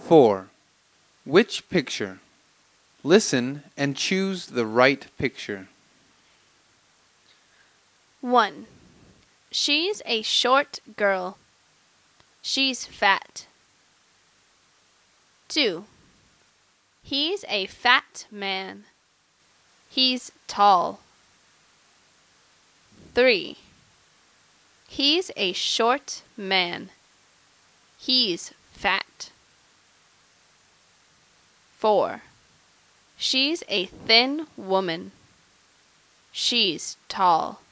4. Which picture? Listen and choose the right picture. 1. She's a short girl. She's fat. 2. He's a fat man. He's tall. 3. He's a short man. He's fat. 4. She's a thin woman. She's tall.